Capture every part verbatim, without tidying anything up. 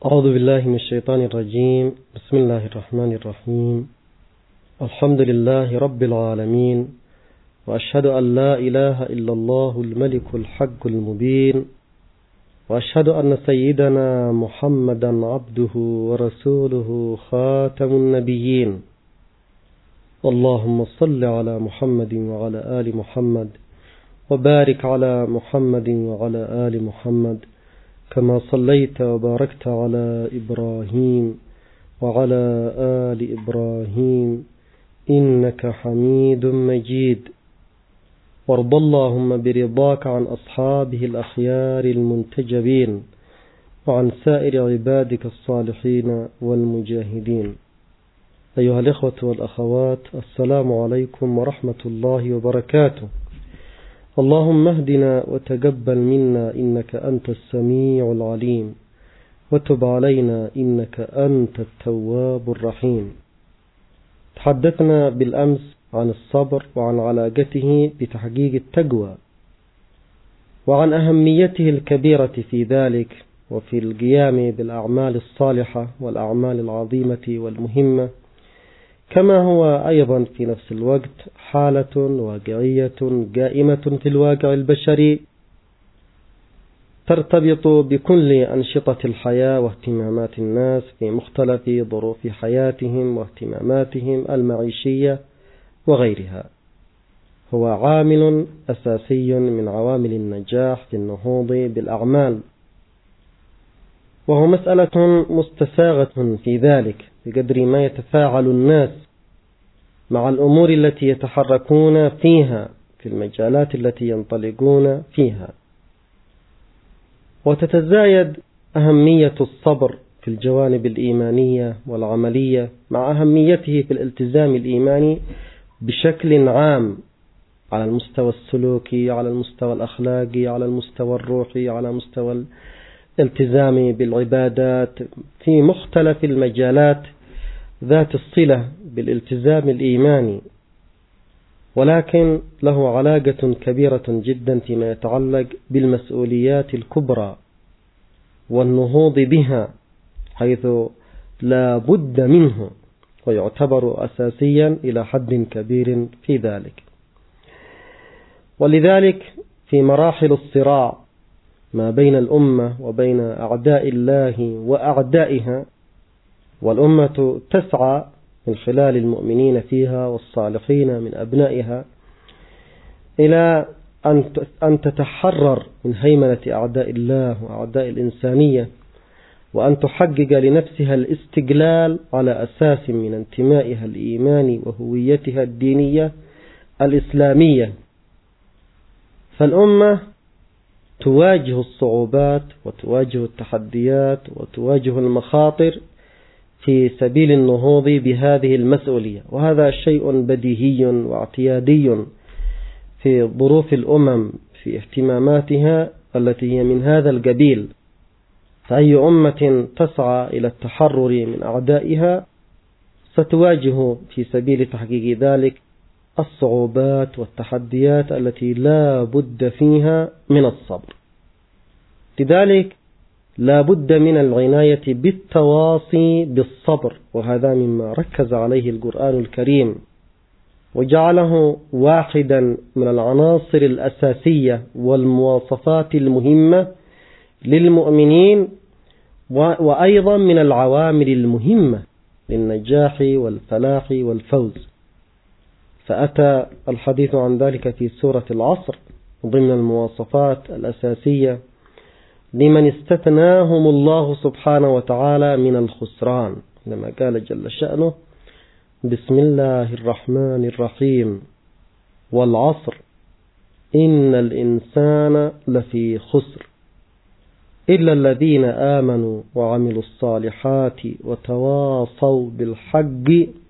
أعوذ بالله من الشيطان الرجيم. بسم الله الرحمن الرحيم. الحمد لله رب العالمين، وأشهد أن لا إله إلا الله الملك الحق المبين، وأشهد أن سيدنا محمدا عبده ورسوله خاتم النبيين. اللهم صل على محمد وعلى آل محمد، وبارك على محمد وعلى آل محمد كما صليت وباركت على إبراهيم وعلى آل إبراهيم إنك حميد مجيد. وارض اللهم برضاك عن أصحابه الأخيار المنتجبين، وعن سائر عبادك الصالحين والمجاهدين. أيها الإخوة والأخوات، السلام عليكم ورحمة الله وبركاته. اللهم اهدنا وتقبل منا إنك أنت السميع العليم، وتب علينا إنك أنت التواب الرحيم. تحدثنا بالأمس عن الصبر وعن علاقته بتحقيق التقوى، وعن أهميته الكبيرة في ذلك، وفي القيام بالأعمال الصالحة والأعمال العظيمة والمهمة، كما هو أيضا في نفس الوقت حالة واقعية قائمة في الواقع البشري، ترتبط بكل أنشطة الحياة واهتمامات الناس في مختلف ظروف حياتهم واهتماماتهم المعيشية وغيرها. هو عامل أساسي من عوامل النجاح في النهوض بالأعمال، وهو مسألة مستساغة في ذلك بقدر ما يتفاعل الناس مع الأمور التي يتحركون فيها في المجالات التي ينطلقون فيها. وتتزايد أهمية الصبر في الجوانب الإيمانية والعملية مع أهميته في الالتزام الإيماني بشكل عام، على المستوى السلوكي، على المستوى الأخلاقي، على المستوى الروحي، على مستوى الالتزام بالعبادات في مختلف المجالات ذات الصلة بالالتزام الإيماني. ولكن له علاقة كبيرة جدا فيما يتعلق بالمسؤوليات الكبرى والنهوض بها، حيث لا بد منه، ويعتبر أساسيا إلى حد كبير في ذلك. ولذلك في مراحل الصراع ما بين الأمة وبين أعداء الله وأعدائها، والأمة تسعى من خلال المؤمنين فيها والصالحين من أبنائها إلى أن تتحرر من هيمنة أعداء الله وأعداء الإنسانية، وأن تحقق لنفسها الاستقلال على أساس من انتمائها الإيماني وهويتها الدينية الإسلامية. فالأمة تواجه الصعوبات وتواجه التحديات وتواجه المخاطر في سبيل النهوض بهذه المسؤولية، وهذا شيء بديهي واعتيادي في ظروف الأمم في اهتماماتها التي هي من هذا القبيل. فأي أمة تسعى إلى التحرر من أعدائها ستواجه في سبيل تحقيق ذلك الصعوبات والتحديات التي لا بد فيها من الصبر. لذلك لا بد من العناية بالتواصي بالصبر، وهذا مما ركز عليه القرآن الكريم وجعله واحدا من العناصر الأساسية والمواصفات المهمة للمؤمنين، وأيضا من العوامل المهمة للنجاح والفلاح والفوز. فأتى الحديث عن ذلك في سورة العصر ضمن المواصفات الأساسية لمن استثناهم الله سبحانه وتعالى من الخسران، لما قال جل شأنه: بسم الله الرحمن الرحيم، والعصر إن الإنسان لفي خسر إلا الذين آمنوا وعملوا الصالحات وتواصوا بالحق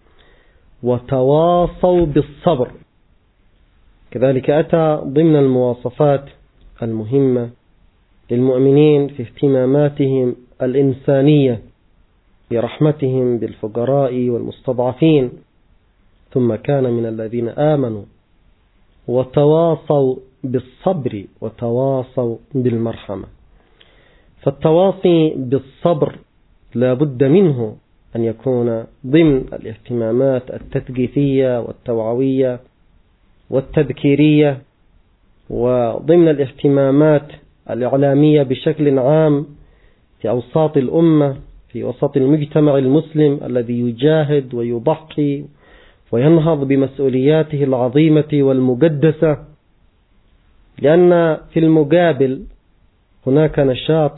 وتواصوا بالصبر. كذلك أتى ضمن المواصفات المهمة للمؤمنين في اهتماماتهم الإنسانية برحمتهم بالفقراء والمستضعفين، ثم كان من الذين آمنوا وتواصوا بالصبر وتواصوا بالمرحمة. فالتواصي بالصبر لا بد منه أن يكون ضمن الاهتمامات التثقيفية والتوعوية والتذكيرية، وضمن الاهتمامات الإعلامية بشكل عام في أوساط الأمة، في وسط المجتمع المسلم الذي يجاهد ويضحي وينهض بمسؤولياته العظيمة والمقدسة. لأن في المقابل هناك نشاط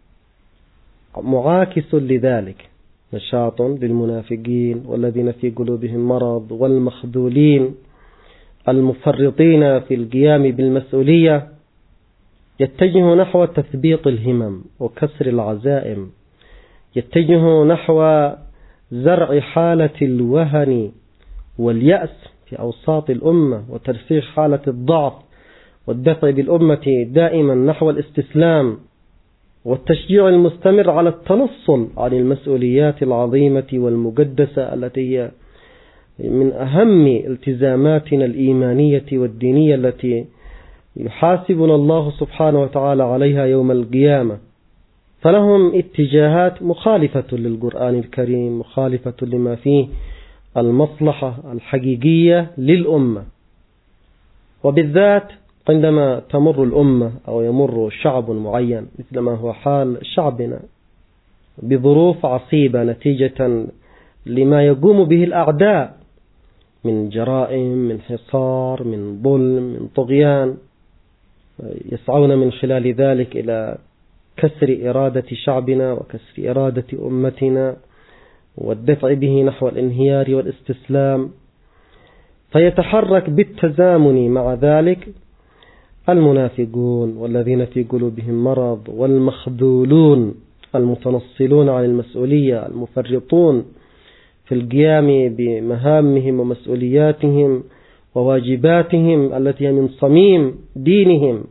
معاكس لذلك، نشاط للمنافقين والذين في قلوبهم مرض والمخذولين المفرطين في القيام بالمسؤولية، يتجه نحو تثبيط الهمم وكسر العزائم، يتجه نحو زرع حالة الوهن واليأس في أوساط الأمة وترسيخ حالة الضعف والدفع بالأمة دائما نحو الاستسلام، والتشجيع المستمر على التنصل عن المسؤوليات العظيمة والمقدسة التي هي من أهم التزاماتنا الإيمانية والدينية التي يحاسبنا الله سبحانه وتعالى عليها يوم القيامة. فلهم اتجاهات مخالفة للقرآن الكريم، مخالفة لما فيه المصلحة الحقيقية للأمة. وبالذات عندما تمر الأمة أو يمر شعب معين مثل ما هو حال شعبنا بظروف عصيبة نتيجة لما يقوم به الأعداء من جرائم، من حصار، من ظلم، من طغيان، يسعون من خلال ذلك إلى كسر إرادة شعبنا وكسر إرادة أمتنا والدفع به نحو الانهيار والاستسلام. فيتحرك بالتزامن مع ذلك المنافقون والذين في قلوبهم مرض والمخذولون المتنصلون عن المسؤولية، المفرطون في القيام بمهامهم ومسؤولياتهم وواجباتهم التي من صميم دينهم،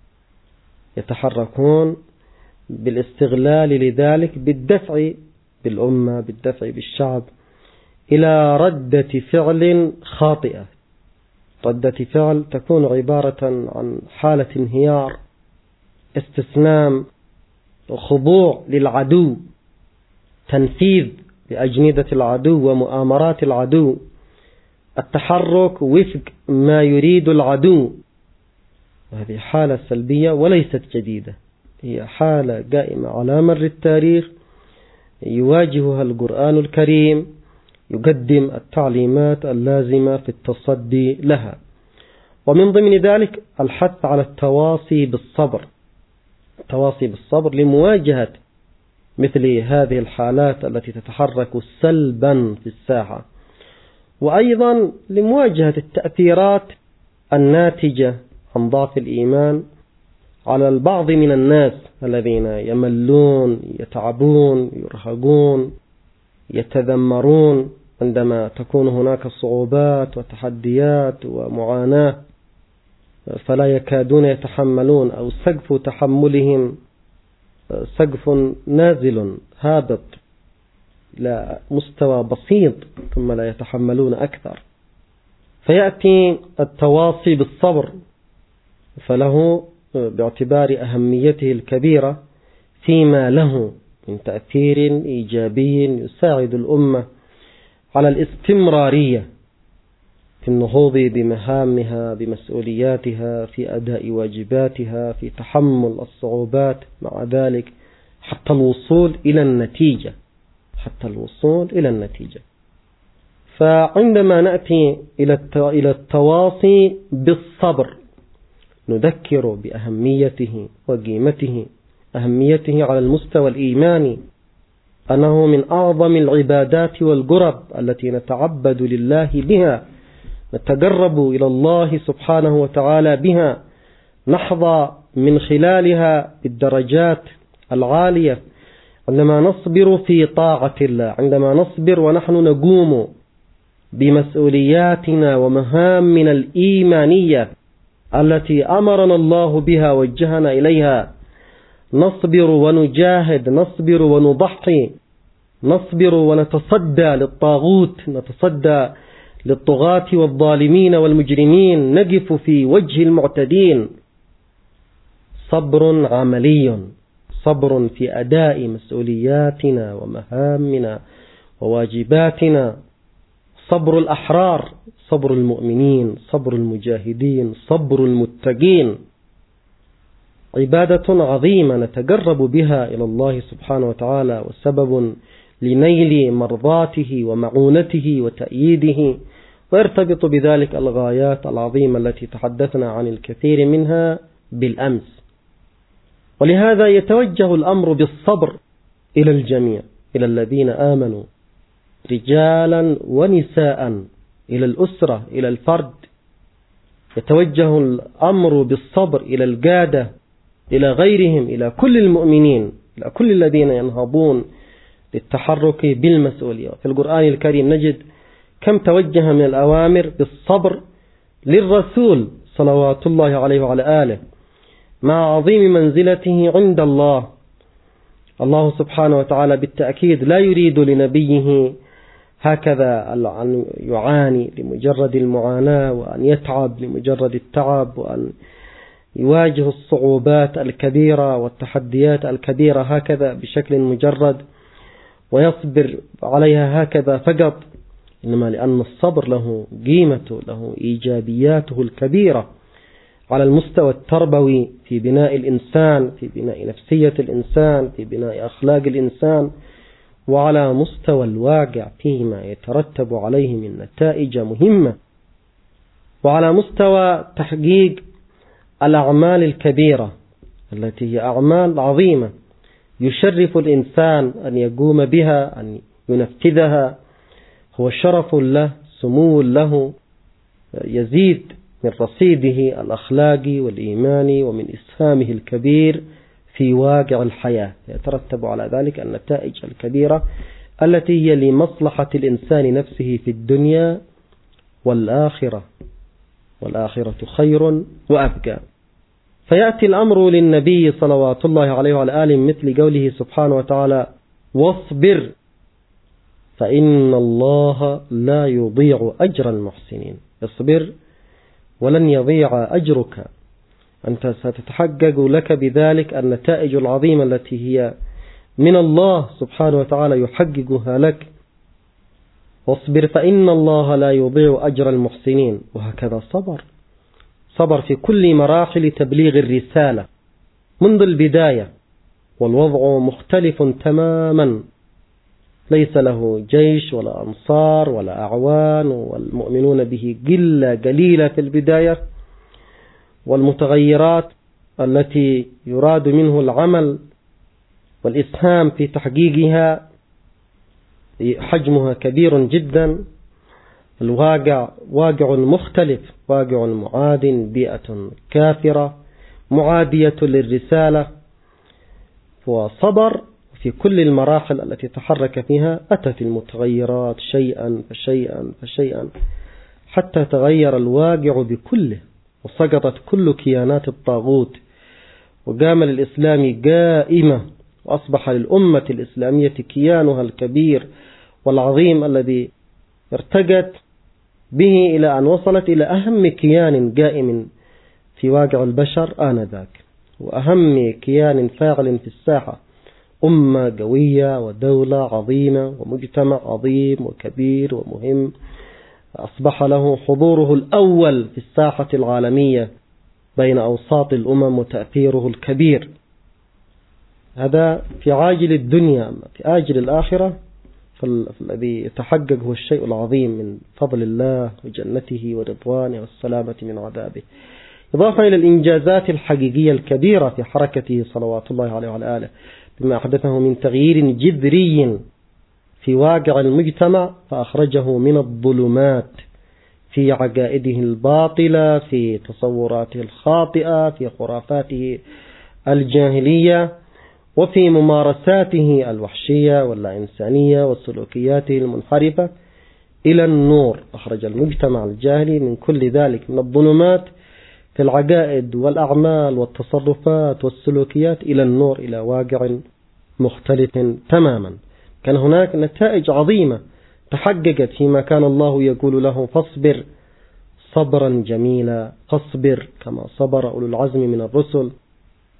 يتحركون بالاستغلال لذلك بالدفع بالأمة، بالدفع بالشعب إلى ردة فعل خاطئة، ردة فعل تكون عبارة عن حالة انهيار، استسلام وخضوع للعدو، تنفيذ بأجندة العدو ومؤامرات العدو، التحرك وفق ما يريد العدو. وهذه حالة سلبية وليست جديدة، هي حالة قائمة على مر التاريخ يواجهها القرآن الكريم، يقدم التعليمات اللازمة في التصدي لها. ومن ضمن ذلك الحث على التواصي بالصبر، التواصي بالصبر لمواجهة مثل هذه الحالات التي تتحرك سلبا في الساحة، وأيضا لمواجهة التأثيرات الناتجة عن ضعف الإيمان على البعض من الناس الذين يملون، يتعبون، يرهقون، يتذمرون عندما تكون هناك صعوبات وتحديات ومعاناة، فلا يكادون يتحملون، أو سقف تحملهم سقف نازل هابط لا مستوى بسيط، ثم لا يتحملون أكثر. فيأتي التواصي بالصبر، فله باعتبار أهميته الكبيرة فيما له من تأثير إيجابي يساعد الأمة على الاستمرارية في النهوض بمهامها، بمسؤولياتها، في أداء واجباتها، في تحمل الصعوبات مع ذلك حتى الوصول إلى النتيجة، حتى الوصول إلى النتيجة. فعندما نأتي إلى التواصي بالصبر نذكر بأهميته وقيمته، أهميته على المستوى الإيماني، أنه من أعظم العبادات والقرب التي نتعبد لله بها، نتقرب إلى الله سبحانه وتعالى بها، نحظى من خلالها بالدرجات العالية عندما نصبر في طاعة الله، عندما نصبر ونحن نقوم بمسؤولياتنا ومهامنا الإيمانية التي أمرنا الله بها وجهنا إليها، نصبر ونجاهد، نصبر ونضحي، نصبر ونتصدى للطاغوت، نتصدى للطغاة والظالمين والمجرمين، نقف في وجه المعتدين. صبر عملي، صبر في أداء مسؤولياتنا ومهامنا وواجباتنا، صبر الأحرار، صبر المؤمنين، صبر المجاهدين، صبر المتقين، عبادة عظيمة نتقرب بها إلى الله سبحانه وتعالى، وسبب لنيل مرضاته ومعونته وتأييده، ويرتبط بذلك الغايات العظيمة التي تحدثنا عن الكثير منها بالأمس. ولهذا يتوجه الأمر بالصبر إلى الجميع، إلى الذين آمنوا رجالا ونساء، إلى الأسرة، إلى الفرد. يتوجه الأمر بالصبر إلى القادة، إلى غيرهم، إلى كل المؤمنين، إلى كل الذين ينهضون للتحرك بالمسؤولية. في القرآن الكريم نجد كم توجه من الأوامر بالصبر للرسول صلوات الله عليه وعلى آله، مع عظيم منزلته عند الله. الله سبحانه وتعالى بالتأكيد لا يريد لنبيه هكذا أن يعاني لمجرد المعاناة، وأن يتعب لمجرد التعب، وأن يواجه الصعوبات الكبيرة والتحديات الكبيرة هكذا بشكل مجرد ويصبر عليها هكذا فقط، إنما لأن الصبر له قيمته، له إيجابياته الكبيرة على المستوى التربوي في بناء الإنسان، في بناء نفسية الإنسان، في بناء أخلاق الإنسان، وعلى مستوى الواقع فيما يترتب عليه من نتائج مهمة، وعلى مستوى تحقيق الأعمال الكبيرة التي هي أعمال عظيمة يشرف الإنسان أن يقوم بها، أن ينفذها، هو شرف له، سمو له، يزيد من رصيده الأخلاقي والإيماني ومن إسهامه الكبير في واقع الحياة. يترتب على ذلك النتائج الكبيرة التي هي لمصلحة الإنسان نفسه في الدنيا والآخرة، والآخرة خير وأبقى. فيأتي الأمر للنبي صلوات الله عليه وعلى آله مثل قوله سبحانه وتعالى: واصبر فإن الله لا يضيع أجر المحسنين. اصبر ولن يضيع أجرك، أنت ستتحقق لك بذلك النتائج العظيمة التي هي من الله سبحانه وتعالى يحققها لك. واصبر فإن الله لا يضيع أجر المحسنين. وهكذا صبر صبر في كل مراحل تبليغ الرسالة منذ البداية، والوضع مختلف تماما، ليس له جيش ولا أنصار ولا أعوان، والمؤمنون به قلة قليلة في البداية، والمتغيرات التي يراد منه العمل والإسهام في تحقيقها حجمها كبير جدا. الواقع واقع مختلف، واقع معاد، بيئة كافرة معادية للرسالة. وصبر في كل المراحل التي تحرك فيها، أتت المتغيرات شيئا فشيئا فشيئا حتى تغير الواقع بكله، وسقطت كل كيانات الطاغوت، وقام للإسلام قائمة، وأصبح للأمة الإسلامية كيانها الكبير والعظيم الذي ارتقت به إلى أن وصلت إلى أهم كيان قائم في واقع البشر آنذاك، وأهم كيان فاعل في الساحة، أمة قوية ودولة عظيمة ومجتمع عظيم وكبير ومهم، أصبح له حضوره الأول في الساحة العالمية بين أوساط الأمم وتأثيره الكبير. هذا في عاجل الدنيا. في آجل الآخرة فالذي يتحقق هو الشيء العظيم من فضل الله وجنته ورضوانه والسلامة من عذابه، إضافة إلى الإنجازات الحقيقية الكبيرة في حركته صلوات الله عليه وعلى آله، بما أحدثه من تغيير جذري في واقع المجتمع، فأخرجه من الظلمات في عقائده الباطلة، في تصوراته الخاطئة، في خرافاته الجاهلية، وفي ممارساته الوحشية واللا إنسانية وسلوكياته المنحرفة، إلى النور. أخرج المجتمع الجاهلي من كل ذلك، من الظلمات في العقائد والأعمال والتصرفات والسلوكيات، إلى النور، إلى واقع مختلف تماما. كان هناك نتائج عظيمة تحققت فيما كان الله يقول له: فاصبر صبرا جميلا، فاصبر كما صبر أولو العزم من الرسل،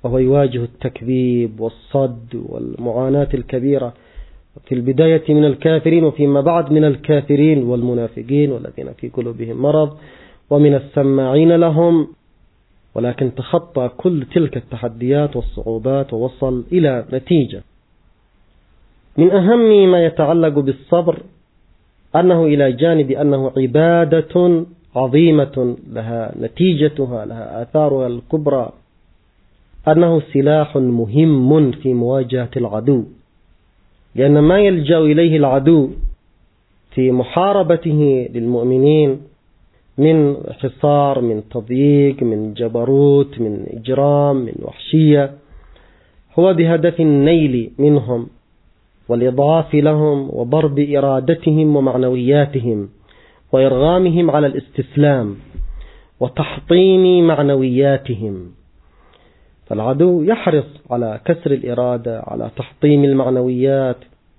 وهو يواجه التكذيب والصد والمعاناة الكبيرة في البداية من الكافرين وفيما بعد من الكافرين والمنافقين والذين في قلوبهم مرض ومن السماعين لهم، ولكن تخطى كل تلك التحديات والصعوبات ووصل إلى نتيجة. من أهم ما يتعلق بالصبر أنه إلى جانب أنه عبادة عظيمة لها نتيجتها لها آثارها الكبرى، أنه سلاح مهم في مواجهة العدو، لأن ما يلجأ إليه العدو في محاربته للمؤمنين من حصار، من تضييق، من جبروت، من إجرام، من وحشية، هو بهدف النيل منهم والإضعاف لهم وضرب إرادتهم ومعنوياتهم وإرغامهم على الاستسلام وتحطيم معنوياتهم. فالعدو يحرص على كسر الإرادة، على تحطيم المعنويات،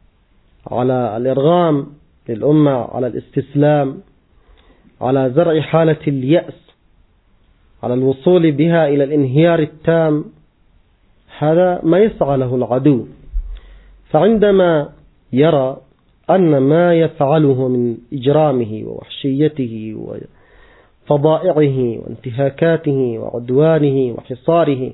على الإرغام للأمة على الاستسلام، على زرع حالة اليأس، على الوصول بها إلى الانهيار التام. هذا ما يسعى له العدو. فعندما يرى أن ما يفعله من إجرامه ووحشيته وفضائعه وانتهاكاته وعدوانه وحصاره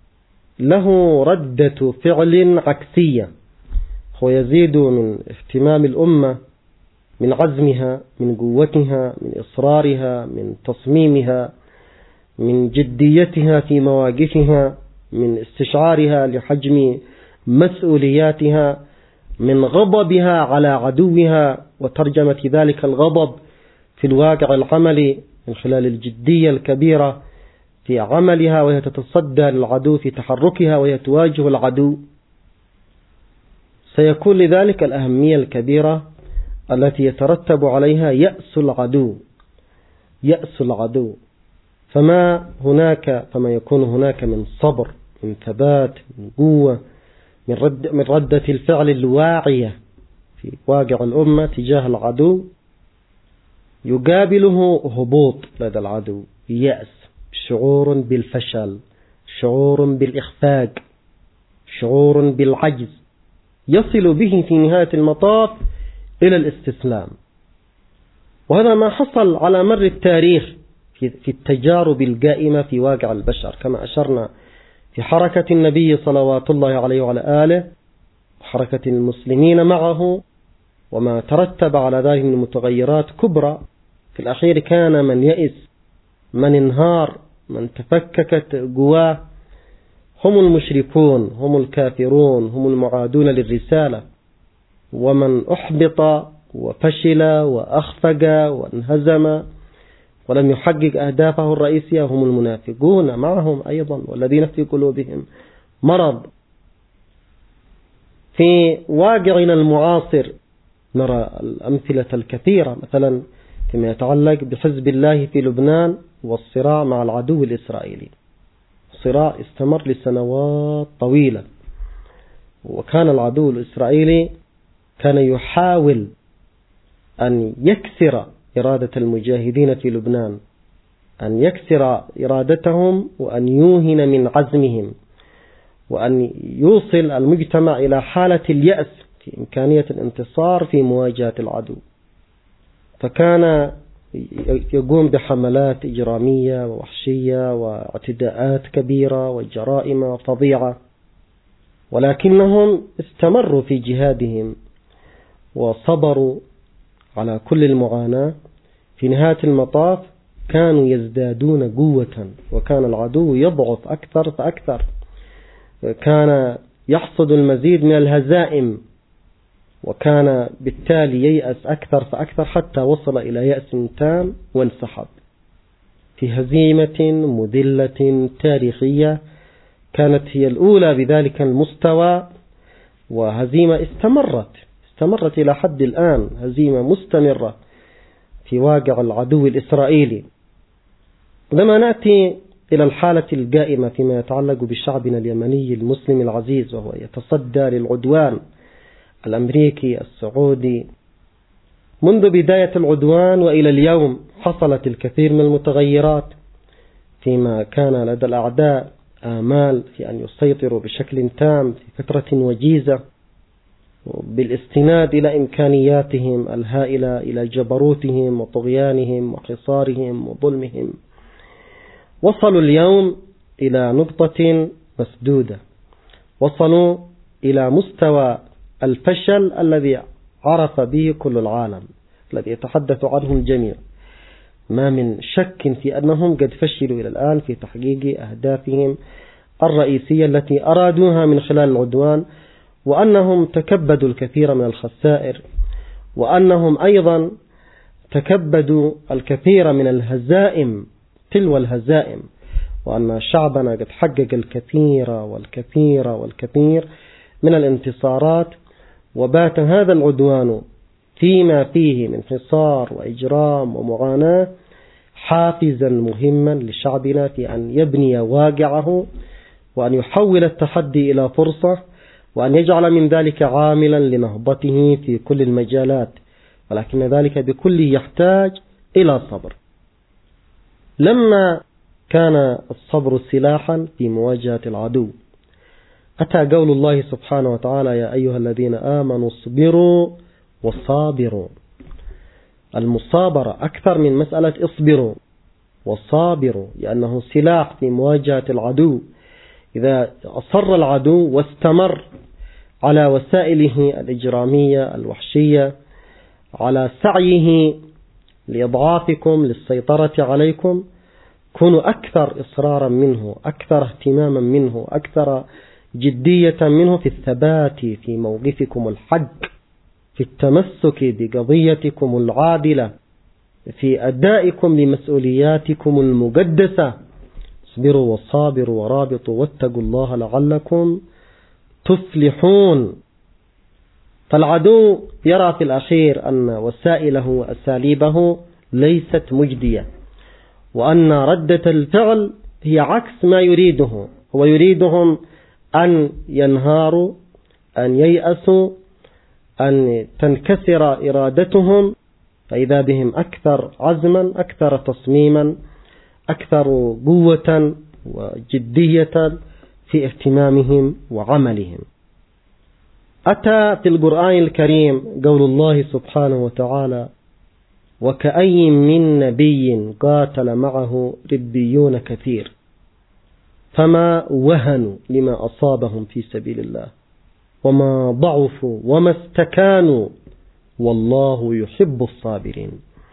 له ردة فعل عكسية، هو يزيد من اهتمام الأمة، من عزمها، من قوتها، من إصرارها، من تصميمها، من جديتها في مواقفها، من استشعارها لحجم مسؤولياتها، من غضبها على عدوها وترجمة ذلك الغضب في الواقع العملي من خلال الجدية الكبيرة في عملها وهي تتصدى للعدو في تحركها وهي تواجه العدو. سيكون لذلك الأهمية الكبيرة التي يترتب عليها يأس العدو يأس العدو فما هناك فما يكون هناك من صبر، من ثبات، من قوة، من, رد من ردة الفعل الواعية في واقع الأمة تجاه العدو، يقابله هبوط لدى العدو، يأس، شعور بالفشل، شعور بالإخفاق، شعور بالعجز، يصل به في نهاية المطاف إلى الاستسلام. وهذا ما حصل على مر التاريخ في التجارب القائمة في واقع البشر، كما أشرنا في حركة النبي صلوات الله عليه وعلى آله وحركة المسلمين معه وما ترتب على ذلك من متغيرات كبرى. في الأخير كان من يئس، من انهار، من تفككت قواه هم المشركون، هم الكافرون، هم المعادون للرسالة. ومن أحبط وفشل وأخفق وانهزم ولم يحقق أهدافه الرئيسية هم المنافقون معهم أيضا، والذين في قلوبهم مرض. في واقعنا المعاصر نرى الأمثلة الكثيرة، مثلا فيما يتعلق بحزب الله في لبنان والصراع مع العدو الإسرائيلي. صراع استمر لسنوات طويلة، وكان العدو الإسرائيلي كان يحاول أن يكسر إرادة المجاهدين في لبنان، أن يكسر إرادتهم وأن يوهن من عزمهم وأن يوصل المجتمع إلى حالة اليأس في إمكانية الانتصار في مواجهة العدو. فكان يقوم بحملات إجرامية ووحشية واعتداءات كبيرة وجرائم فظيعة، ولكنهم استمروا في جهادهم وصبروا على كل المعاناة. في نهاية المطاف كانوا يزدادون قوة، وكان العدو يضعف أكثر فأكثر، كان يحصد المزيد من الهزائم، وكان بالتالي ييأس أكثر فأكثر حتى وصل إلى يأس تام وانسحب في هزيمة مذلة تاريخية كانت هي الأولى بذلك المستوى، وهزيمة استمرت استمرت إلى حد الآن، هزيمة مستمرة في واقع العدو الإسرائيلي. لما نأتي إلى الحالة القائمة فيما يتعلق بشعبنا اليمني المسلم العزيز، وهو يتصدى للعدوان الأمريكي السعودي، منذ بداية العدوان وإلى اليوم حصلت الكثير من المتغيرات فيما كان لدى الأعداء آمال في أن يسيطروا بشكل تام في فترة وجيزة، بالاستناد إلى إمكانياتهم الهائلة، إلى جبروتهم وطغيانهم وحصارهم وظلمهم، وصلوا اليوم إلى نقطة مسدودة، وصلوا إلى مستوى الفشل الذي عرف به كل العالم، الذي يتحدث عنه الجميع. ما من شك في أنهم قد فشلوا إلى الآن في تحقيق أهدافهم الرئيسية التي أرادوها من خلال العدوان، وأنهم تكبدوا الكثير من الخسائر، وأنهم أيضا تكبدوا الكثير من الهزائم تلو الهزائم، وأن شعبنا قد حقق الكثير والكثير والكثير من الانتصارات، وبات هذا العدوان فيما فيه من حصار وإجرام ومعاناة حافزا مهما لشعبنا في أن يبني واقعه، وأن يحول التحدي إلى فرصة، وأن يجعل من ذلك عاملا لنهضته في كل المجالات، ولكن ذلك بكله يحتاج إلى صبر. لما كان الصبر سلاحا في مواجهة العدو، أتى قول الله سبحانه وتعالى: يا أيها الذين آمنوا اصبروا وصابروا. المصابرة أكثر من مسألة اصبروا وصابروا، لأنه سلاح في مواجهة العدو. إذا أصر العدو واستمر على وسائله الإجرامية الوحشية، على سعيه لإضعافكم للسيطرة عليكم، كونوا أكثر إصرارا منه، أكثر اهتماما منه، أكثر جدية منه في الثبات في موقفكم الحق، في التمسك بقضيتكم العادلة، في أدائكم لمسؤولياتكم المقدسة. اصبروا وصابروا ورابطوا واتقوا الله لعلكم تفلحون. فالعدو يرى في الأخير أن وسائله وأساليبه ليست مجدية، وأن ردة الفعل هي عكس ما يريده. هو يريدهم أن ينهاروا، أن ييأسوا، أن تنكسر إرادتهم، فإذا بهم أكثر عزما، أكثر تصميما، أكثر قوة وجدية في اهتمامهم وعملهم. أتى في القرآن الكريم قول الله سبحانه وتعالى: وكأي من نبي قاتل معه ربيون كثير فما وهنوا لما أصابهم في سبيل الله وما ضعفوا وما استكانوا والله يحب الصابرين.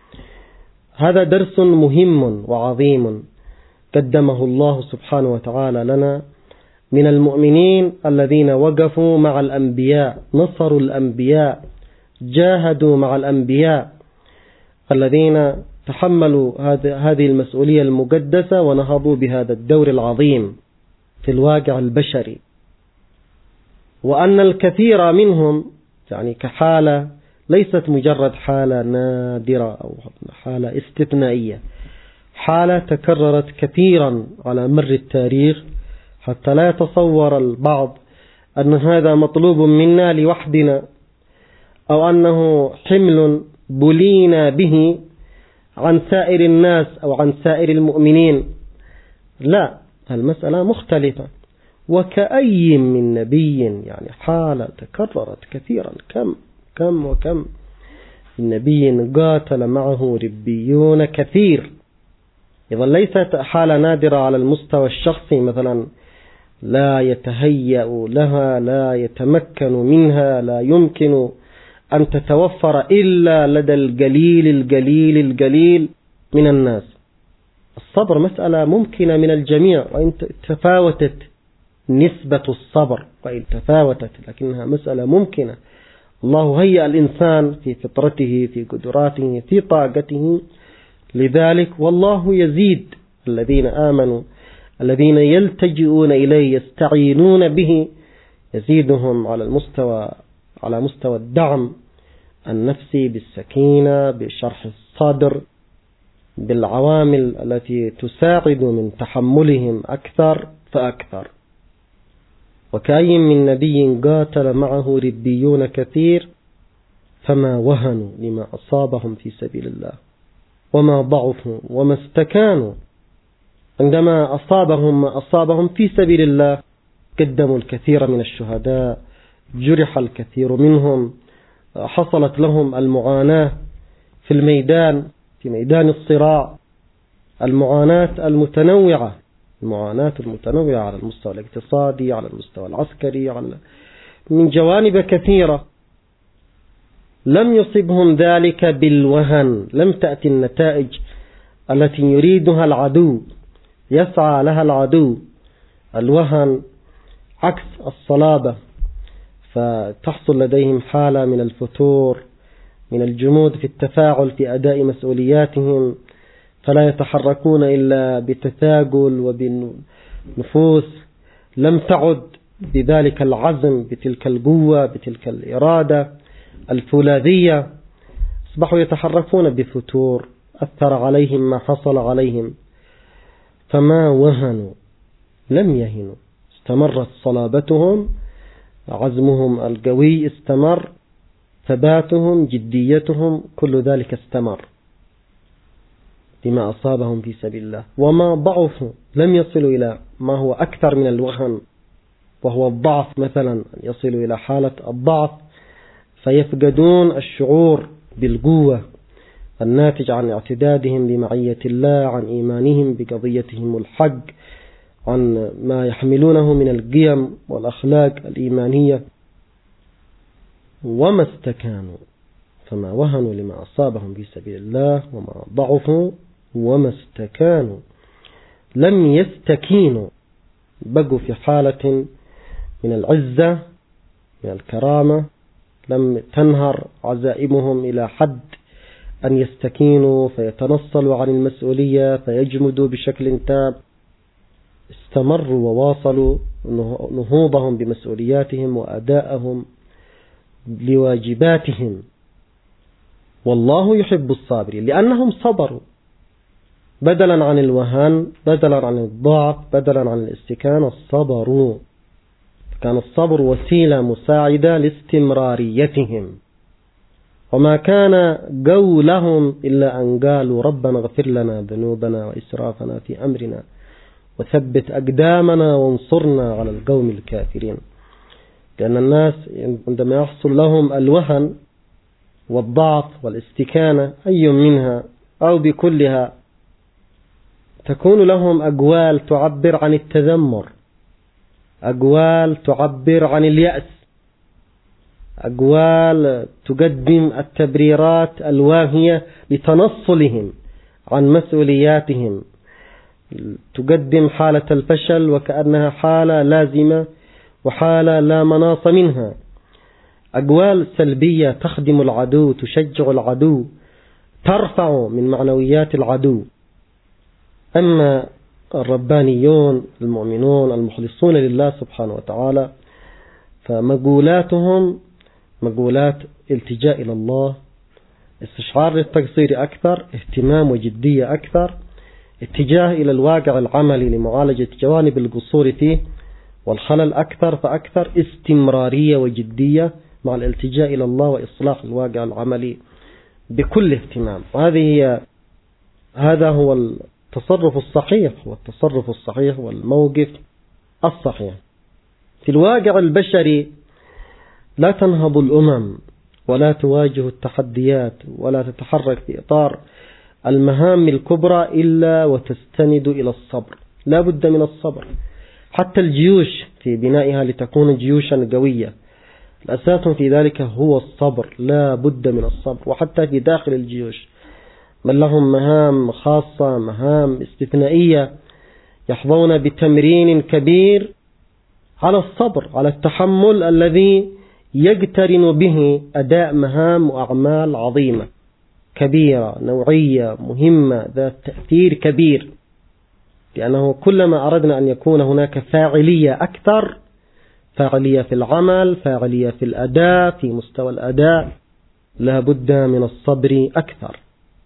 هذا درس مهم وعظيم قدمه الله سبحانه وتعالى لنا من المؤمنين الذين وقفوا مع الأنبياء، نصروا الأنبياء، جاهدوا مع الأنبياء، الذين تحملوا هذه المسؤولية المقدسة ونهضوا بهذا الدور العظيم في الواقع البشري. وأن الكثير منهم يعني كحالة ليست مجرد حالة نادرة أو حالة استثنائية، حالة تكررت كثيرا على مر التاريخ، حتى لا يتصور البعض أن هذا مطلوب منا لوحدنا، أو أنه حمل بلينا به عن سائر الناس أو عن سائر المؤمنين. لا، المسألة مختلفة. وكأي من نبي، يعني حالة تكررت كثيرا، كم كم وكم النبي قاتل معه ربيون كثير. إذا ليست حالة نادرة على المستوى الشخصي، مثلا لا يتهيأ لها، لا يتمكن منها، لا يمكن أن تتوفر إلا لدى القليل القليل القليل من الناس. الصبر مسألة ممكنة من الجميع، وإن تفاوتت نسبة الصبر وإن تفاوتت، لكنها مسألة ممكنة. الله هيأ الإنسان في فطرته، في قدراته، في طاقته لذلك، والله يزيد الذين آمنوا، الذين يلتجئون إليه يستعينون به، يزيدهم على المستوى على مستوى الدعم النفسي، بالسكينة، بشرح الصدر، بالعوامل التي تساعد من تحملهم أكثر فأكثر. وكأي من نبي قاتل معه ربيون كثير فما وهنوا لما أصابهم في سبيل الله وما ضعفوا وما استكانوا. عندما أصابهم ما أصابهم في سبيل الله قدموا الكثير من الشهداء، جرح الكثير منهم، حصلت لهم المعاناة في الميدان، في ميدان الصراع، المعاناة المتنوعة، المعاناة المتنوعة على المستوى الاقتصادي، على المستوى العسكري، على من جوانب كثيرة. لم يصبهم ذلك بالوهن، لم تأتي النتائج التي يريدها العدو، يسعى لها العدو، الوهن عكس الصلابة، فتحصل لديهم حالة من الفتور، من الجمود في التفاعل في أداء مسؤولياتهم، فلا يتحركون إلا بتثاقل وبنفوس لم تعد بذلك العزم، بتلك القوة، بتلك الإرادة الفولاذية، أصبحوا يتحركون بفتور، أثر عليهم ما حصل عليهم، فما وهنوا، لم يهنوا، استمرت صلابتهم، عزمهم القوي استمر، ثباتهم، جديتهم، كل ذلك استمر بما أصابهم في سبيل الله. وما ضعفوا، لم يصلوا إلى ما هو أكثر من الوهن، وهو الضعف، مثلا يصلوا إلى حالة الضعف فيفقدون الشعور بالقوة الناتج عن اعتدادهم بمعية الله، عن إيمانهم بقضيتهم الحق، عن ما يحملونه من القيم والأخلاق الإيمانية. وما استكانوا، فما وهنوا لما أصابهم في سبيل الله، وما ضعفوا، وما استكانوا، لم يستكينوا، بقوا في حالة من العزة، من الكرامة، لم تنهر عزائمهم إلى حد أن يستكينوا فيتنصلوا عن المسؤولية فيجمدوا بشكل تام، استمروا وواصلوا نهوضهم بمسؤولياتهم وأداءهم لواجباتهم. والله يحب الصابرين، لأنهم صبروا بدلا عن الوهن، بدلا عن الضعف، بدلا عن الاستكانة، صبروا. كان الصبر وسيلة مساعدة لاستمراريتهم، وما كان قولهم إلا أن قالوا ربنا اغفر لنا ذنوبنا وإسرافنا في أمرنا وثبت أقدامنا وانصرنا على القوم الكافرين. لأن الناس عندما يحصل لهم الوهن والضعف والاستكانة، أي منها أو بكلها، تكون لهم أقوال تعبر عن التذمر، أقوال تعبر عن اليأس، أقوال تقدم التبريرات الواهية لتنصلهم عن مسؤولياتهم، تقدم حالة الفشل وكأنها حالة لازمة وحالة لا مناص منها، أقوال سلبية تخدم العدو، تشجع العدو، ترفع من معنويات العدو. أما الربانيون المؤمنون المخلصون لله سبحانه وتعالى فمقولاتهم مقولات التجاء إلى الله، استشعار للتقصير أكثر، اهتمام وجدية أكثر، اتجاه إلى الواقع العملي لمعالجة جوانب القصور فيه والخلل أكثر فأكثر، استمرارية وجدية مع الالتجاء إلى الله وإصلاح الواقع العملي بكل اهتمام. وهذه هي هذا هو التصرف الصحيح، والتصرف الصحيح والموقف الصحيح. في الواقع البشري لا تنهض الأمم ولا تواجه التحديات ولا تتحرك في إطار المهام الكبرى إلا وتستند إلى الصبر، لا بد من الصبر. حتى الجيوش في بنائها لتكون جيوشا قوية الأساس في ذلك هو الصبر، لا بد من الصبر. وحتى في داخل الجيوش من لهم مهام خاصة، مهام استثنائية، يحظون بتمرين كبير على الصبر، على التحمل الذي يقترن به أداء مهام وأعمال عظيمة كبيرة نوعية مهمة ذات تأثير كبير. لأنه كلما أردنا أن يكون هناك فاعلية أكثر، فاعلية في العمل، فاعلية في الأداء، في مستوى الأداء، لا بد من الصبر أكثر.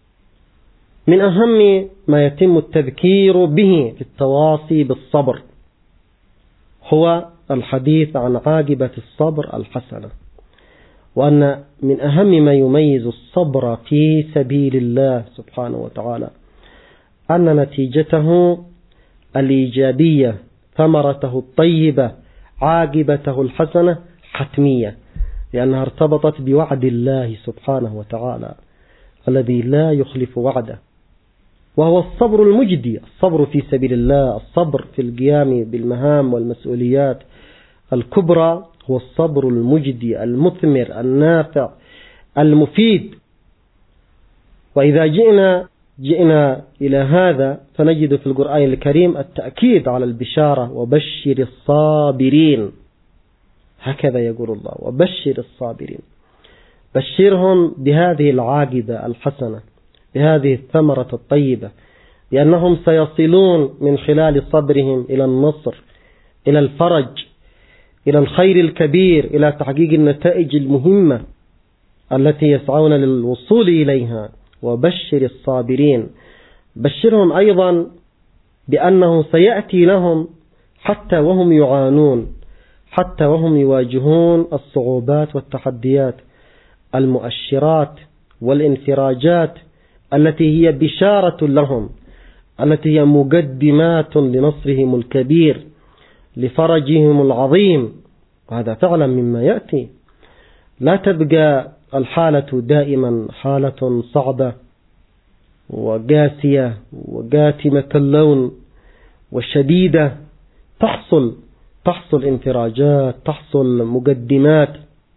من أهم ما يتم التذكير به في التواصي بالصبر هو الحديث عن عاقبة الصبر الحسنة، وأن من أهم ما يميز الصبر في سبيل الله سبحانه وتعالى أن نتيجته الإيجابية ثمرته الطيبة عاقبته الحسنة حتمية، لأنها ارتبطت بوعد الله سبحانه وتعالى الذي لا يخلف وعده، وهو الصبر المجدي، الصبر في سبيل الله، الصبر في القيام بالمهام والمسؤوليات الكبرى، هو الصبر المجدي المثمر النافع المفيد. وإذا جئنا جئنا إلى هذا فنجد في القرآن الكريم التأكيد على البشارة: وبشر الصابرين. هكذا يقول الله: وبشر الصابرين، بشرهم بهذه العاقبة الحسنة، بهذه الثمرة الطيبة، لأنهم سيصلون من خلال صبرهم إلى النصر، إلى الفرج، إلى الخير الكبير، إلى تحقيق النتائج المهمة التي يسعون للوصول إليها. وبشر الصابرين، بشرهم أيضا بأنه سيأتي لهم حتى وهم يعانون، حتى وهم يواجهون الصعوبات والتحديات، المؤشرات والانفراجات التي هي بشارة لهم، التي هي مقدمات لنصرهم الكبير، لفرجهم العظيم. وهذا فعلا مما يأتي. لا تبقى الحالة دائما حالة صعبة وقاسية وقاتمة اللون وشديدة، تحصل تحصل انفراجات، تحصل مقدمات،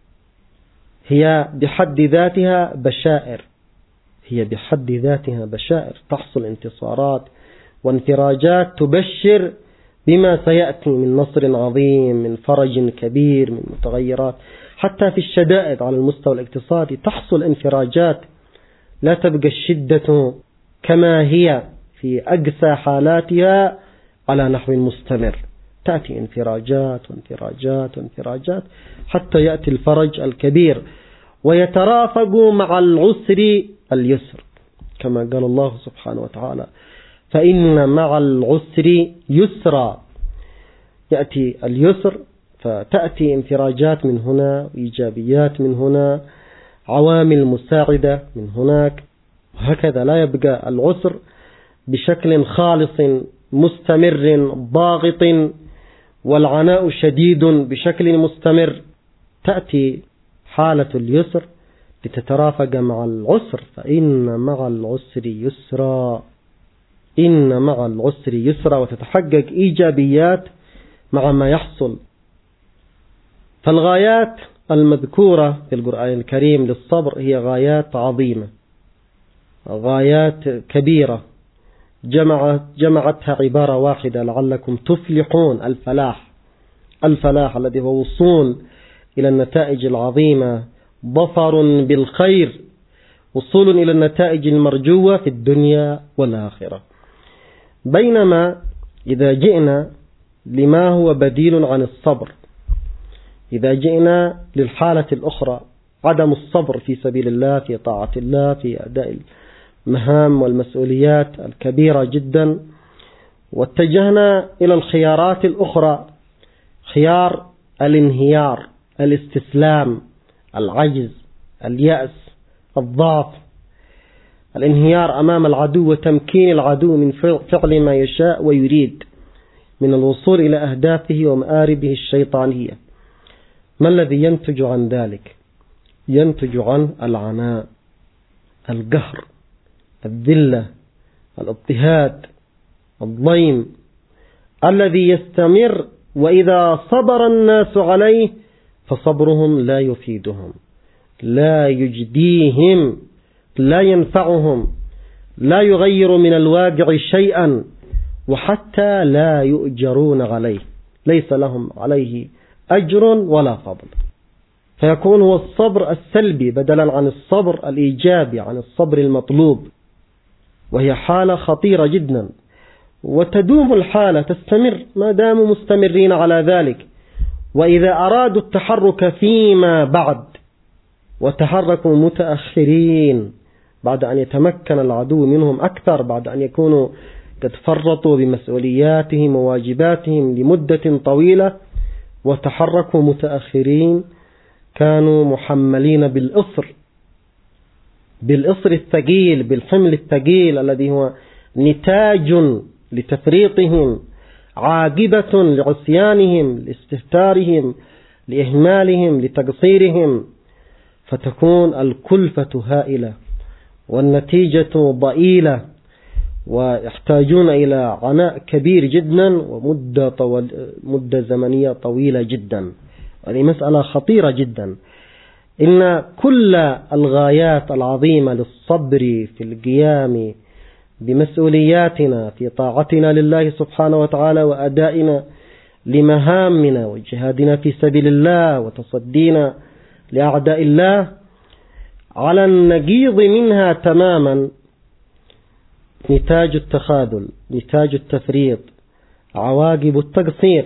هي بحد ذاتها بشائر، هي بحد ذاتها بشائر، تحصل انتصارات وانفراجات تبشر بما سيأتي من نصر عظيم، من فرج كبير، من متغيرات. حتى في الشدائد على المستوى الاقتصادي تحصل انفراجات، لا تبقى الشدة كما هي في أقسى حالاتها على نحو مستمر، تأتي انفراجات وانفراجات وانفراجات حتى يأتي الفرج الكبير، ويترافق مع العسر اليسر، كما قال الله سبحانه وتعالى: فإن مع العسر يسرا. يأتي اليسر فتأتي انفراجات من هنا، إيجابيات من هنا، عوامل مساعدة من هناك، وهكذا لا يبقى العسر بشكل خالص مستمر ضاغط والعناء شديد بشكل مستمر. تأتي حالة اليسر لتترافق مع العسر، فإن مع العسر يسرا، إن مع العسر يسرا، وتتحقق إيجابيات مع ما يحصل. فالغايات المذكورة في القرآن الكريم للصبر هي غايات عظيمة، غايات كبيرة، جمعت جمعتها عبارة واحدة: لعلكم تفلحون. الفلاح، الفلاح الذي هو وصول إلى النتائج العظيمة، ظفر بالخير، وصول إلى النتائج المرجوة في الدنيا والآخرة. بينما إذا جئنا لما هو بديل عن الصبر، إذا جئنا للحالة الأخرى، عدم الصبر في سبيل الله، في طاعة الله، في أداء المهام والمسؤوليات الكبيرة جدا، واتجهنا إلى الخيارات الأخرى: خيار الانهيار، الاستسلام، العجز، اليأس، الضعف، الانهيار أمام العدو وتمكين العدو من فعل ما يشاء ويريد من الوصول إلى أهدافه ومآربه الشيطانية. ما الذي ينتج عن ذلك؟ ينتج عن العناء، القهر، الذلة، الاضطهاد، الضيم، الذي يستمر، وإذا صبر الناس عليه فصبرهم لا يفيدهم، لا يجديهم، لا ينفعهم، لا يغير من الواقع شيئا، وحتى لا يؤجرون عليه، ليس لهم عليه أجر ولا فضل. فيكون هو الصبر السلبي بدلا عن الصبر الإيجابي، عن الصبر المطلوب، وهي حالة خطيرة جدا. وتدوم الحالة، تستمر ما داموا مستمرين على ذلك. وإذا أرادوا التحرك فيما بعد وتحركوا متأخرين بعد أن يتمكن العدو منهم أكثر، بعد أن يكونوا قد فرطوا بمسؤولياتهم وواجباتهم لمدة طويلة وتحركوا متأخرين، كانوا محملين بالإصر، بالإصر الثقيل، بالحمل الثقيل الذي هو نتاج لتفريطهم، عاقبة لعصيانهم، لاستهتارهم، لإهمالهم، لتقصيرهم، فتكون الكلفة هائلة والنتيجة ضئيلة، ويحتاجون إلى عناء كبير جدا ومدة طول مدة زمنية طويلة جدا. هذه مسألة خطيرة جدا. إن كل الغايات العظيمة للصبر في القيام بمسؤولياتنا في طاعتنا لله سبحانه وتعالى وأدائنا لمهامنا وجهادنا في سبيل الله وتصدينا لأعداء الله، على النقيض منها تماما نتاج التخاذل، نتاج التفريط، عواقب التقصير.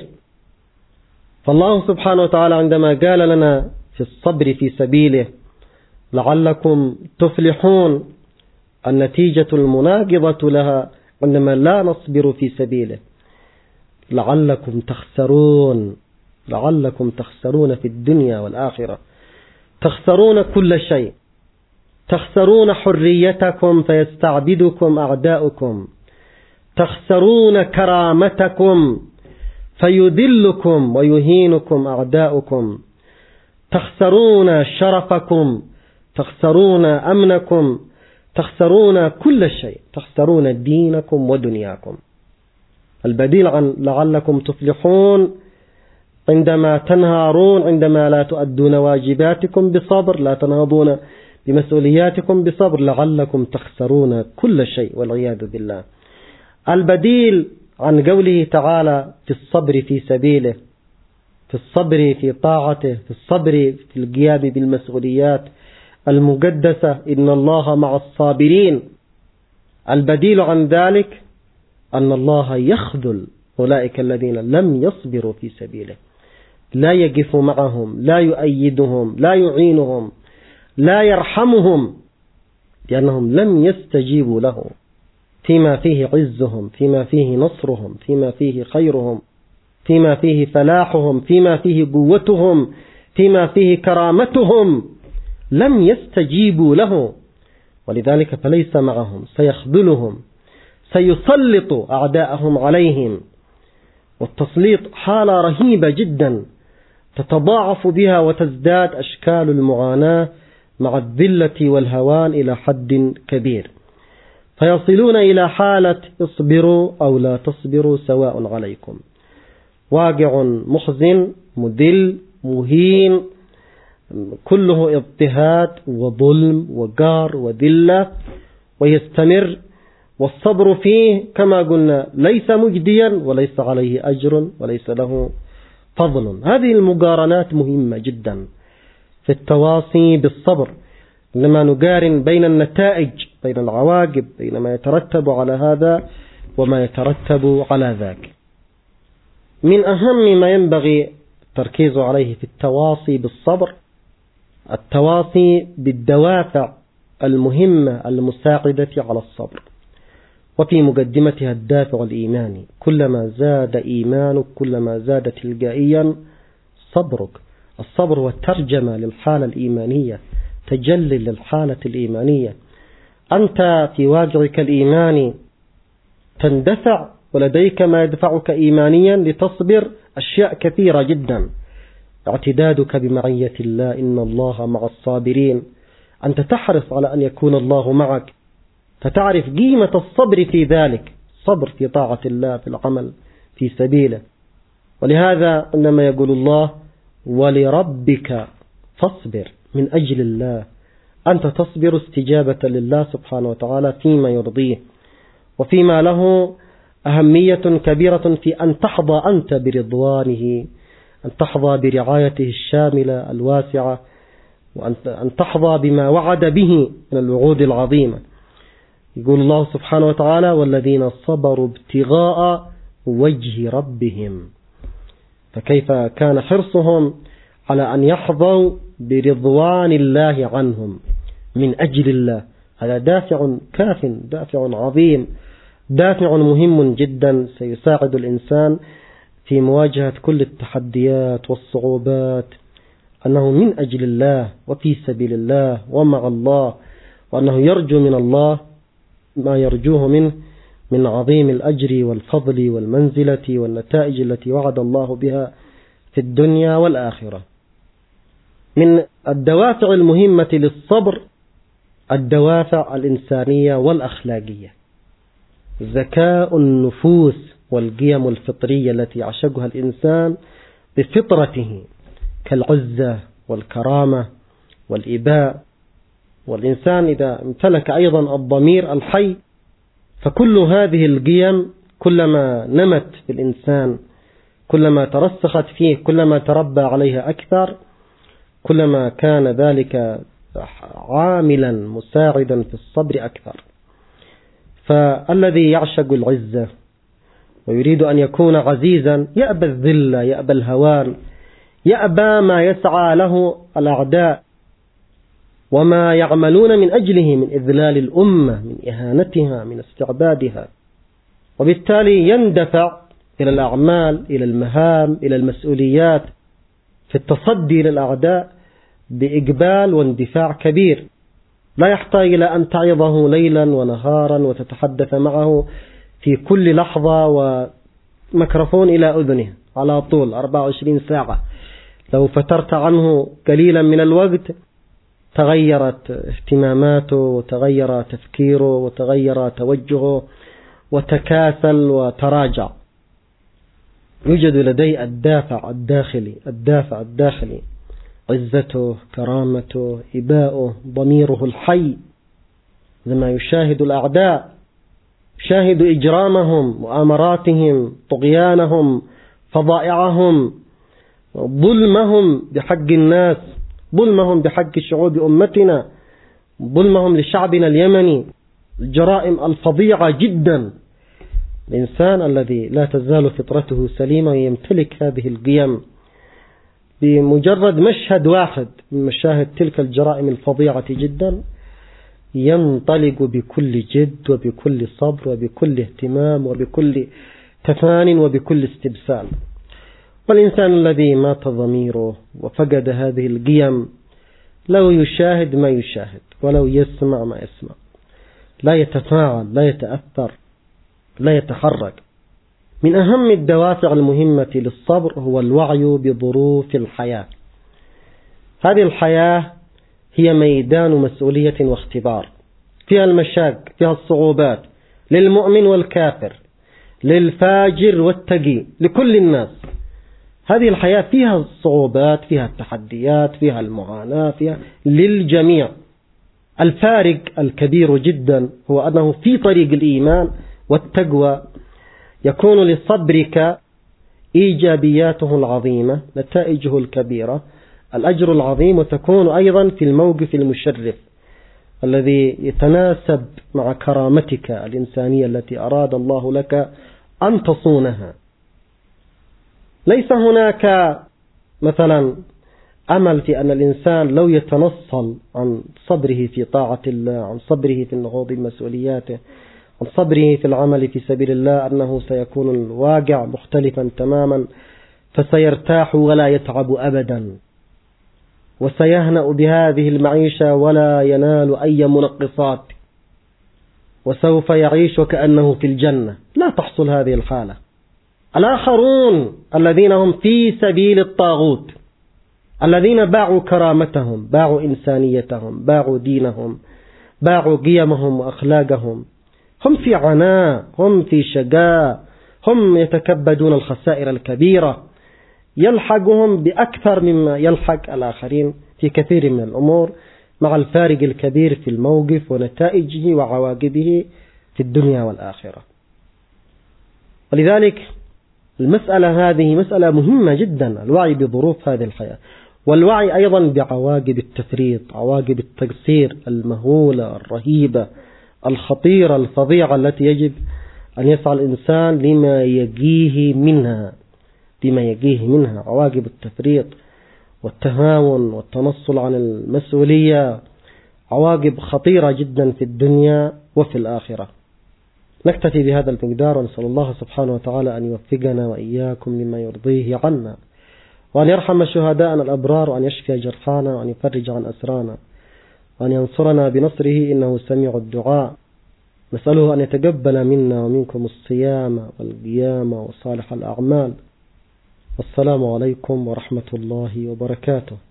فالله سبحانه وتعالى عندما قال لنا في الصبر في سبيله لعلكم تفلحون، النتيجة المناقضة لها عندما لا نصبر في سبيله لعلكم تخسرون، لعلكم تخسرون في الدنيا والآخرة، تخسرون كل شيء، تخسرون حريتكم فيستعبدكم أعداؤكم، تخسرون كرامتكم فيذلكم ويهينكم أعداؤكم، تخسرون شرفكم، تخسرون أمنكم، تخسرون كل شيء، تخسرون دينكم ودنياكم. البديل عن لعلكم تفلحون عندما تنهارون، عندما لا تؤدون واجباتكم بصبر، لا تنهضون بمسؤولياتكم بصبر، لعلكم تخسرون كل شيء والعياذ بالله. البديل عن قوله تعالى في الصبر في سبيله، في الصبر في طاعته، في الصبر في القيام بالمسؤوليات المقدسة، إن الله مع الصابرين. البديل عن ذلك أن الله يخذل أولئك الذين لم يصبروا في سبيله، لا يقف معهم، لا يؤيدهم، لا يعينهم، لا يرحمهم، لأنهم لم يستجيبوا له فيما فيه عزهم، فيما فيه نصرهم، فيما فيه خيرهم، فيما فيه فلاحهم، فيما فيه قوتهم، فيما فيه كرامتهم، لم يستجيبوا له، ولذلك فليس معهم، سيخذلهم، سيسلط أعداءهم عليهم. والتسليط حالة رهيبة جدا تتضاعف بها وتزداد أشكال المعاناة مع الذلة والهوان إلى حد كبير، فيصلون إلى حالة اصبروا أو لا تصبروا سواء عليكم. واقع محزن مذل مهين كله اضطهاد وظلم وقار وذلة، ويستمر، والصبر فيه كما قلنا ليس مجديا وليس عليه أجر وليس له فضل. هذه المقارنات مهمة جدا في التواصي بالصبر، لما نقارن بين النتائج، بين العواقب، بين ما يترتب على هذا وما يترتب على ذاك. من أهم ما ينبغي التركيز عليه في التواصي بالصبر التواصي بالدوافع المهمة المساعدة على الصبر، وفي مقدمتها الدافع الإيماني. كلما زاد إيمانك كلما زاد تلقائيا صبرك. الصبر هو الترجمة للحالة الإيمانية، تجلي للحالة الإيمانية. أنت في واقعك الإيماني تندفع ولديك ما يدفعك إيمانيا لتصبر أشياء كثيرة جدا. اعتدادك بمعية الله، إن الله مع الصابرين، أنت تحرص على أن يكون الله معك، فتعرف قيمة الصبر في ذلك، صبر في طاعة الله، في العمل في سبيله. ولهذا عندما يقول الله ولربك فاصبر، من أجل الله أنت تصبر استجابة لله سبحانه وتعالى فيما يرضيه وفيما له أهمية كبيرة في أن تحظى أنت برضوانه، أن تحظى برعايته الشاملة الواسعة، وأن تحظى بما وعد به من الوعود العظيمة. يقول الله سبحانه وتعالى والذين صبروا ابتغاء وجه ربهم، فكيف كان حرصهم على أن يحظوا برضوان الله عنهم من أجل الله. هذا دافع كاف، دافع عظيم، دافع مهم جدا سيساعد الإنسان في مواجهة كل التحديات والصعوبات، أنه من أجل الله وفي سبيل الله ومع الله، وأنه يرجو من الله ما يرجوه منه من عظيم الأجر والفضل والمنزلة والنتائج التي وعد الله بها في الدنيا والآخرة. من الدوافع المهمة للصبر الدوافع الإنسانية والأخلاقية، ذكاء النفوس والقيم الفطرية التي يعشقها الإنسان بفطرته كالعزة والكرامة والإباء. والإنسان إذا امتلك أيضا الضمير الحي فكل هذه القيم كلما نمت في الإنسان، كلما ترسخت فيه، كلما تربى عليها أكثر، كلما كان ذلك عاملا مساعدا في الصبر أكثر. فالذي يعشق العزة ويريد أن يكون عزيزا يأبى الذل، يأبى الهوان، يأبى ما يسعى له الأعداء وما يعملون من أجله من إذلال الأمة، من إهانتها، من استعبادها. وبالتالي يندفع إلى الأعمال، إلى المهام، إلى المسؤوليات في التصدي للأعداء بإقبال واندفاع كبير، لا يحتاج إلى أن تعظه ليلا ونهارا وتتحدث معه في كل لحظة وميكروفون إلى أذنه على طول أربعة وعشرين ساعة. لو فترت عنه قليلا من الوقت تغيرت اهتماماته وتغير تفكيره وتغير توجهه وتكاسل وتراجع. يوجد لديه الدافع الداخلي الدافع الداخلي عزته، كرامته، إباؤه، ضميره الحي. لما يشاهد الأعداء، يشاهد إجرامهم، مؤامراتهم، طغيانهم، فضائعهم، ظلمهم بحق الناس، ظلمهم بحق شعوب أمتنا، ظلمهم لشعبنا اليمني، الجرائم الفظيعة جدا. الإنسان الذي لا تزال فطرته سليمة يمتلك هذه القيم بمجرد مشهد واحد من مشاهد تلك الجرائم الفظيعة جدا ينطلق بكل جد وبكل صبر وبكل اهتمام وبكل تفان وبكل استبسال. والإنسان الذي مات ضميره وفقد هذه القيم لو يشاهد ما يشاهد ولو يسمع ما يسمع لا يتفاعل، لا يتأثر، لا يتحرك. من أهم الدوافع المهمة للصبر هو الوعي بظروف الحياة. هذه الحياة هي ميدان مسؤولية واختبار، فيها المشاق، فيها الصعوبات، للمؤمن والكافر، للفاجر والتقي، لكل الناس. هذه الحياة فيها الصعوبات، فيها التحديات، فيها المعاناة، فيها للجميع. الفارق الكبير جدا هو أنه في طريق الإيمان والتقوى يكون لصبرك إيجابياته العظيمة، نتائجه الكبيرة، الأجر العظيم، وتكون أيضا في الموقف المشرف الذي يتناسب مع كرامتك الإنسانية التي أراد الله لك أن تصونها. ليس هناك مثلا أمل في أن الإنسان لو يتنصل عن صبره في طاعة الله، عن صبره في النهوض بمسؤولياته، عن صبره في العمل في سبيل الله، أنه سيكون الواقع مختلفا تماما، فسيرتاح ولا يتعب أبدا، وسيهنأ بهذه المعيشة ولا ينال أي منقصات، وسوف يعيش وكأنه في الجنة. لا تحصل هذه الحالة. الآخرون الذين هم في سبيل الطاغوت، الذين باعوا كرامتهم، باعوا إنسانيتهم، باعوا دينهم، باعوا قيمهم وأخلاقهم، هم في عناء، هم في شقاء، هم يتكبدون الخسائر الكبيرة، يلحقهم بأكثر مما يلحق الآخرين في كثير من الأمور، مع الفارق الكبير في الموقف ونتائجه وعواقبه في الدنيا والآخرة. ولذلك المسألة هذه مسألة مهمة جدا، الوعي بظروف هذه الحياة، والوعي أيضا بعواقب التفريط، عواقب التقصير المهولة الرهيبة الخطيرة الفظيعة التي يجب أن يسعى الإنسان لما يجيه منها، لما يجيه منها عواقب التفريط والتهاون والتنصل عن المسؤولية، عواقب خطيرة جدا في الدنيا وفي الآخرة. نكتفي بهذا المقدار، ونسأل الله سبحانه وتعالى أن يوفقنا وإياكم لما يرضيه عنا، وأن يرحم شهداءنا الأبرار، وأن يشفي جرحانا، وأن يفرج عن أسرانا، وأن ينصرنا بنصره إنه سميع الدعاء. نسأله أن يتقبل منا ومنكم الصيام والقيام وصالح الأعمال. والسلام عليكم ورحمة الله وبركاته.